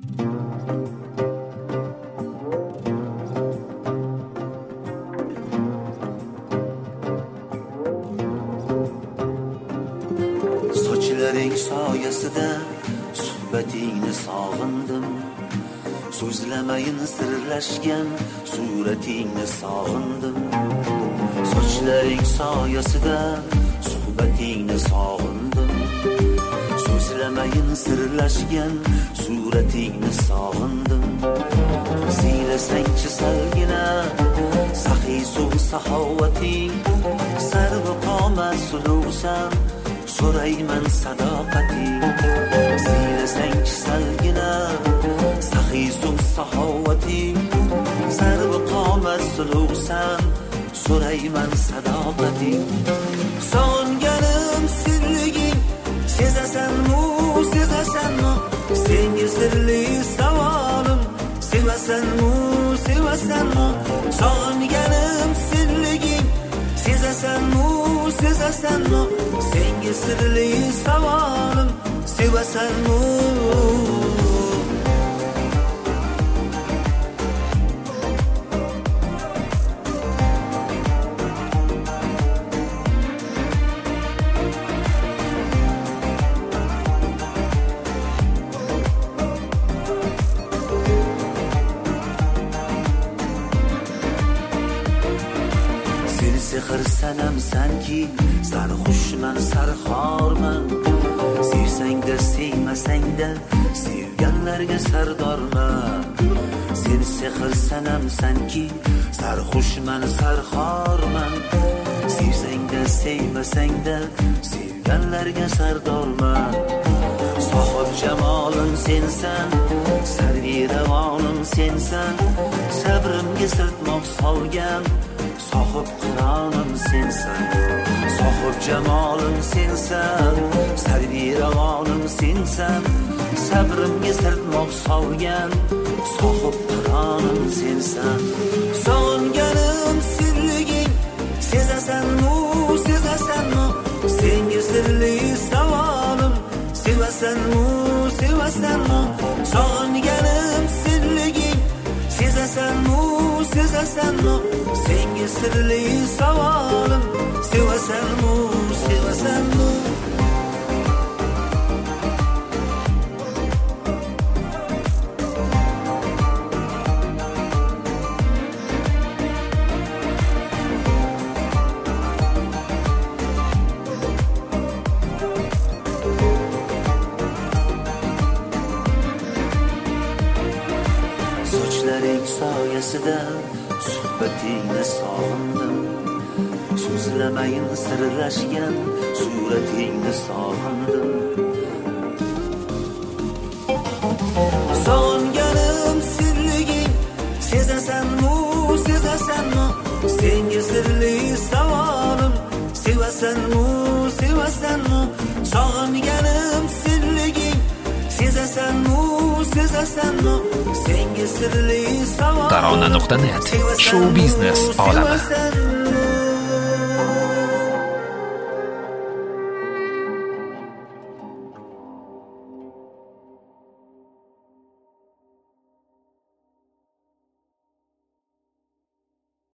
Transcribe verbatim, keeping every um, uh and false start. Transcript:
Sochlaring soyasida suhbatingni sog'indim. So'zlamayin sirlashgan suratingni sog'indim. Sochlaring soyasida suhbatingni sog'indim. So'zlamayin sirlashgan suratingni sog'indim. Siylasangchi salgina saxiy suv saxovating. Sarvi qomat suluvsan so'rayman sadoqating. Siylasangchi salgina saxiy suv saxovating. Sarvi qomat suluvsan so'rayman sadoqating. Sog'inganim sirliging sezasanmi, sezasanmi? Senga sirli savolim sevasanmi, sevasanmi? Sog'inganim sirliging sezasanmi, sezasanmi? Senga sirli savolim sevasanmi? Sehr sanam sanki sarxushman sarxorman. Sevsangda sevmasangda sevganlarga sardorman. Sen sehr sanam sanki sarxushman sarxorman. Sevsangda sevmasangda sevganlarga sardorman. Sohib jamolim sensan, sarvi ravonim sensan. Sabrimga sirtmoq solgan sohib qironim sensan. Sohib jamolim sensan, sarvi ravonim sensan. Sabrimga sirtmoq solgan sohib qironim sensan. Sog'inganim sirliging sezasanmi, sezasanmi? Senga sirli savolim sevasanmi, sevasanmi? Sog'inganim sirliging sezasanmi, sezasanmi? Senga sirli savolim sevasanmi, sevasanmi? Sochlaring soyasida suhbatingni sog'indim. So'zlamayin sirlashgan suratingni sog'indim. Sog'inganim sirliging sezasanmi, sezasanmi? Senga sirli savolim sevasanmi, sevasanmi? Sog'inganim sirliging sezasanmi, sezasanmi? Senga sirli savolim tarona nuqta net show biznes olami.